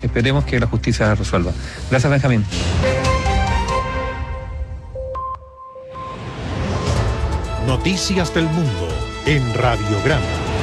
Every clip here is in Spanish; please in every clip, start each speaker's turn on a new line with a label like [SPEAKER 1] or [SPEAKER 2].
[SPEAKER 1] Esperemos que la justicia resuelva. Gracias, Benjamín.
[SPEAKER 2] Noticias del Mundo en Radiograma.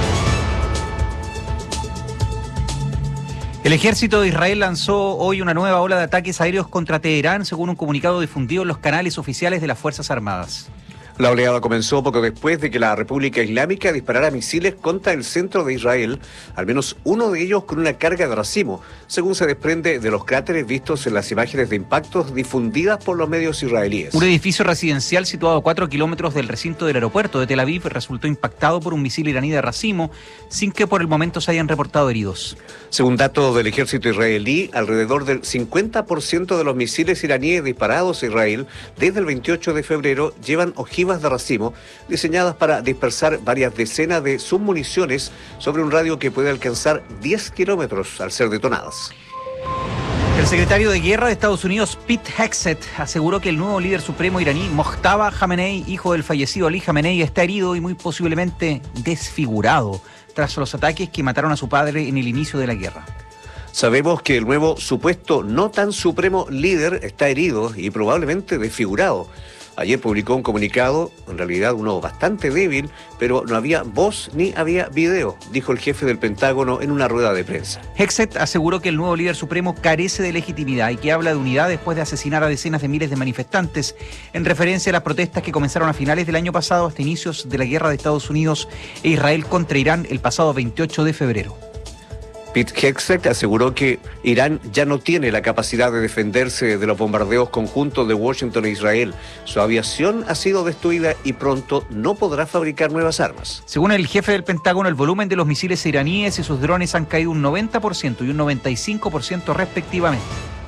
[SPEAKER 3] El ejército de Israel lanzó hoy una nueva ola de ataques aéreos contra Teherán, según un comunicado difundido en los canales oficiales de las Fuerzas Armadas.
[SPEAKER 4] La oleada comenzó poco después de que la República Islámica disparara misiles contra el centro de Israel, al menos uno de ellos con una carga de racimo, según se desprende de los cráteres vistos en las imágenes de impactos difundidas por los medios israelíes.
[SPEAKER 3] Un edificio residencial situado a 4 kilómetros del recinto del aeropuerto de Tel Aviv resultó impactado por un misil iraní de racimo, sin que por el momento se hayan reportado heridos.
[SPEAKER 4] Según datos del ejército israelí, alrededor del 50% de los misiles iraníes disparados a Israel desde el 28 de febrero llevan ojivas de racimo diseñadas para dispersar varias decenas de submuniciones sobre un radio que puede alcanzar 10 kilómetros al ser detonadas.
[SPEAKER 3] El secretario de Guerra de Estados Unidos, Pete Hegseth, aseguró que el nuevo líder supremo iraní, Mojtaba Khamenei, hijo del fallecido Ali Khamenei, está herido y muy posiblemente desfigurado tras los ataques que mataron a su padre en el inicio de la guerra.
[SPEAKER 4] Sabemos que el nuevo supuesto no tan supremo líder está herido y probablemente desfigurado. Ayer publicó un comunicado, en realidad uno bastante débil, pero no había voz ni había video, dijo el jefe del Pentágono en una rueda de prensa.
[SPEAKER 3] Hegseth aseguró que el nuevo líder supremo carece de legitimidad y que habla de unidad después de asesinar a decenas de miles de manifestantes, en referencia a las protestas que comenzaron a finales del año pasado hasta inicios de la guerra de Estados Unidos e Israel contra Irán el pasado 28 de febrero.
[SPEAKER 4] Pete Hegseth aseguró que Irán ya no tiene la capacidad de defenderse de los bombardeos conjuntos de Washington e Israel. Su aviación ha sido destruida y pronto no podrá fabricar nuevas armas.
[SPEAKER 3] Según el jefe del Pentágono, el volumen de los misiles iraníes y sus drones han caído un 90% y un 95% respectivamente.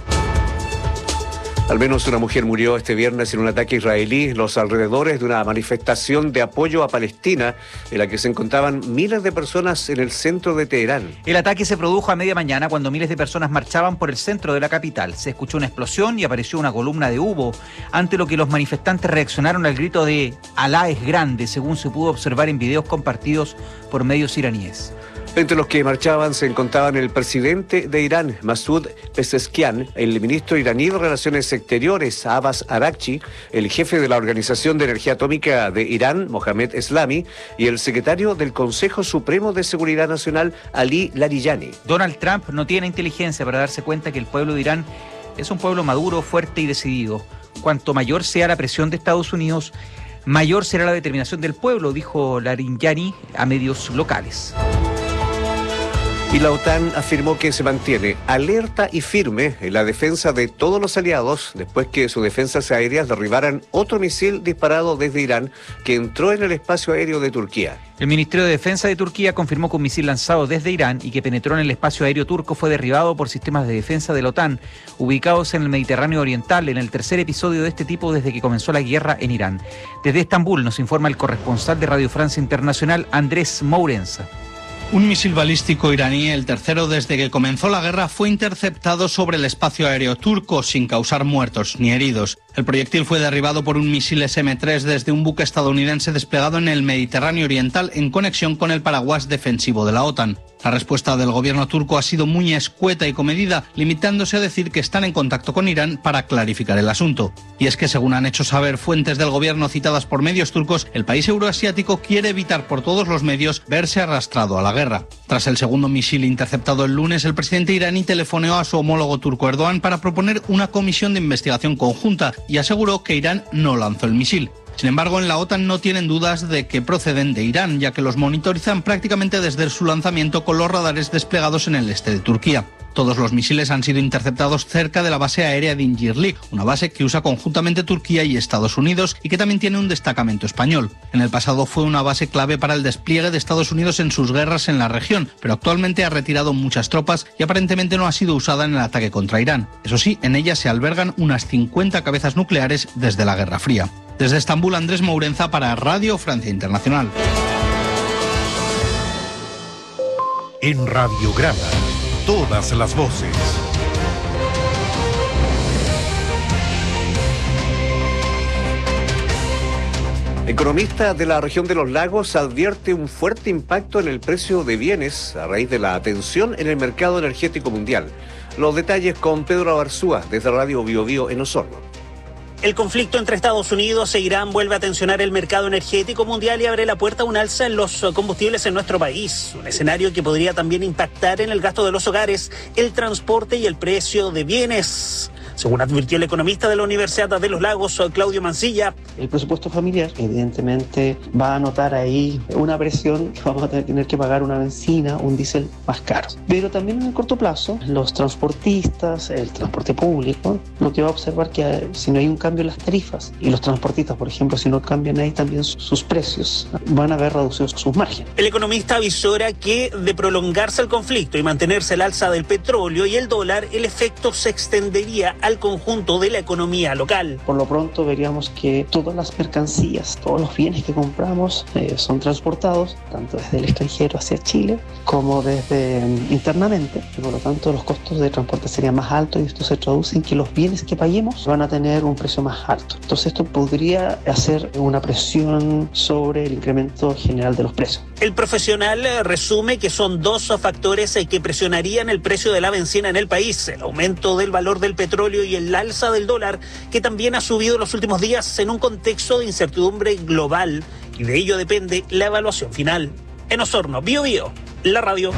[SPEAKER 4] Al menos una mujer murió este viernes en un ataque israelí en los alrededores de una manifestación de apoyo a Palestina en la que se encontraban miles de personas en el centro de Teherán.
[SPEAKER 3] El ataque se produjo a media mañana cuando miles de personas marchaban por el centro de la capital. Se escuchó una explosión y apareció una columna de humo, ante lo que los manifestantes reaccionaron al grito de «Alá es grande», según se pudo observar en videos compartidos por medios iraníes.
[SPEAKER 4] Entre los que marchaban se encontraban el presidente de Irán, Masoud Pezeshkian, el ministro iraní de Relaciones Exteriores, Abbas Araghchi, el jefe de la Organización de Energía Atómica de Irán, Mohammad Eslami, y el secretario del Consejo Supremo de Seguridad Nacional, Ali Larijani.
[SPEAKER 3] Donald Trump no tiene inteligencia para darse cuenta que el pueblo de Irán es un pueblo maduro, fuerte y decidido. Cuanto mayor sea la presión de Estados Unidos, mayor será la determinación del pueblo, dijo Larijani a medios locales.
[SPEAKER 4] Y la OTAN afirmó que se mantiene alerta y firme en la defensa de todos los aliados después que sus defensas aéreas derribaran otro misil disparado desde Irán que entró en el espacio aéreo de Turquía.
[SPEAKER 3] El Ministerio de Defensa de Turquía confirmó que un misil lanzado desde Irán y que penetró en el espacio aéreo turco fue derribado por sistemas de defensa de la OTAN, ubicados en el Mediterráneo Oriental, en el tercer episodio de este tipo desde que comenzó la guerra en Irán. Desde Estambul nos informa el corresponsal de Radio Francia Internacional, Andrés Mourenza.
[SPEAKER 5] Un misil balístico iraní, el tercero desde que comenzó la guerra, fue interceptado sobre el espacio aéreo turco sin causar muertos ni heridos. El proyectil fue derribado por un misil SM-3 desde un buque estadounidense desplegado en el Mediterráneo Oriental en conexión con el paraguas defensivo de la OTAN. La respuesta del gobierno turco ha sido muy escueta y comedida, limitándose a decir que están en contacto con Irán para clarificar el asunto. Y es que, según han hecho saber fuentes del gobierno citadas por medios turcos, el país euroasiático quiere evitar por todos los medios verse arrastrado a la guerra. Tras el segundo misil interceptado el lunes, el presidente iraní telefoneó a su homólogo turco Erdogan para proponer una comisión de investigación conjunta y aseguró que Irán no lanzó el misil. Sin embargo, en la OTAN no tienen dudas de que proceden de Irán, ya que los monitorizan prácticamente desde su lanzamiento con los radares desplegados en el este de Turquía. Todos los misiles han sido interceptados cerca de la base aérea de Incirlik, una base que usa conjuntamente Turquía y Estados Unidos y que también tiene un destacamento español. En el pasado fue una base clave para el despliegue de Estados Unidos en sus guerras en la región, pero actualmente ha retirado muchas tropas y aparentemente no ha sido usada en el ataque contra Irán. Eso sí, en ella se albergan unas 50 cabezas nucleares desde la Guerra Fría. Desde Estambul, Andrés Mourenza para Radio Francia Internacional.
[SPEAKER 2] En Radiograma, todas las voces.
[SPEAKER 4] Economista de la región de los lagos advierte un fuerte impacto en el precio de bienes a raíz de la tensión en el mercado energético mundial. Los detalles con Pedro Abarzúa desde Radio Bio Bio en Osorno.
[SPEAKER 6] El conflicto entre Estados Unidos e Irán vuelve a tensionar el mercado energético mundial y abre la puerta a un alza en los combustibles en nuestro país. Un escenario que podría también impactar en el gasto de los hogares, el transporte y el precio de bienes. Según advirtió el economista de la Universidad de los Lagos, Claudio Mancilla.
[SPEAKER 7] El presupuesto familiar evidentemente va a notar ahí una presión que vamos a tener que pagar una benzina, un diésel más caro. Pero también en el corto plazo, los transportistas, el transporte público, lo que va a observar que si no hay un cambio en las tarifas y los transportistas, por ejemplo, si no cambian ahí también sus precios, van a ver reducidos sus márgenes.
[SPEAKER 6] El economista avisora que de prolongarse el conflicto y mantenerse el alza del petróleo y el dólar, el efecto se extendería al conjunto de la economía local.
[SPEAKER 7] Por lo pronto veríamos que todas las mercancías, todos los bienes que compramos son transportados tanto desde el extranjero hacia Chile como desde internamente, y por lo tanto los costos de transporte serían más altos y esto se traduce en que los bienes que paguemos van a tener un precio más alto. Entonces esto podría hacer una presión sobre el incremento general de los precios.
[SPEAKER 6] El profesional resume que son dos factores que presionarían el precio de la bencina en el país: el aumento del valor del petróleo y el alza del dólar, que también ha subido en los últimos días en un contexto de incertidumbre global, y de ello depende la evaluación final. En Osorno, Bio Bio, la radio.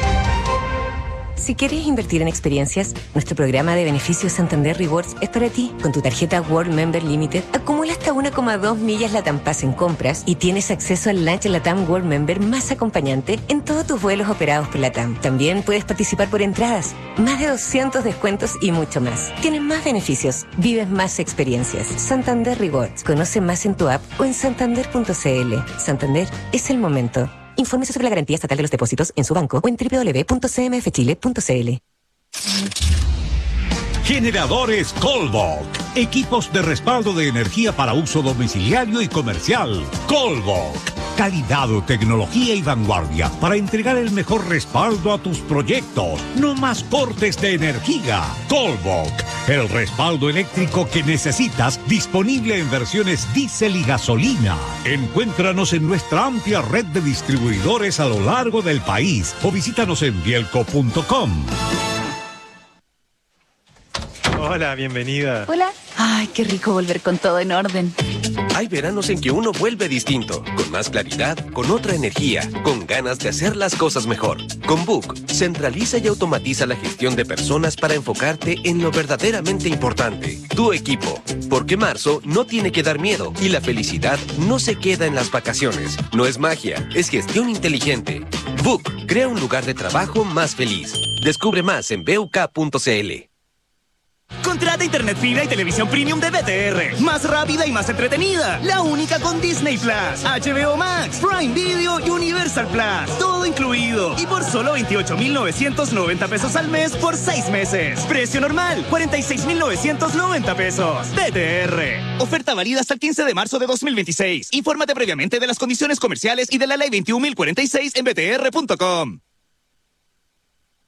[SPEAKER 8] Si quieres invertir en experiencias, nuestro programa de beneficios Santander Rewards es para ti. Con tu tarjeta World Member Limited, acumula hasta 1,2 millas LATAM Pass en compras y tienes acceso al lunch LATAM World Member más acompañante en todos tus vuelos operados por LATAM. También puedes participar por entradas, más de 200 descuentos y mucho más. Tienes más beneficios, vives más experiencias. Santander Rewards. Conoce más en tu app o en santander.cl. Santander es el momento. Infórmese sobre la garantía estatal de los depósitos en su banco o en www.cmfchile.cl.
[SPEAKER 2] Generadores Colbok. Equipos de respaldo de energía para uso domiciliario y comercial. Colbok. Calidad, tecnología y vanguardia para entregar el mejor respaldo a tus proyectos. No más cortes de energía. Colbok. El respaldo eléctrico que necesitas, disponible en versiones diésel y gasolina. Encuéntranos en nuestra amplia red de distribuidores a lo largo del país o visítanos en bielco.com.
[SPEAKER 9] Hola, bienvenida.
[SPEAKER 10] Hola. Ay, qué rico volver con todo en orden.
[SPEAKER 11] Hay veranos en que uno vuelve distinto, con más claridad, con otra energía, con ganas de hacer las cosas mejor. Con Book, centraliza y automatiza la gestión de personas para enfocarte en lo verdaderamente importante, tu equipo. Porque marzo no tiene que dar miedo y la felicidad no se queda en las vacaciones. No es magia, es gestión inteligente. Book, crea un lugar de trabajo más feliz. Descubre más en buk.cl.
[SPEAKER 12] Contrata internet fibra y televisión premium de BTR. Más rápida y más entretenida. La única con Disney Plus, HBO Max, Prime Video y Universal Plus. Todo incluido. Y por solo 28,990 pesos al mes por 6 meses. Precio normal, 46,990 pesos. BTR. Oferta válida hasta el 15 de marzo de 2026. Infórmate previamente de las condiciones comerciales y de la ley 21,046 en btr.com.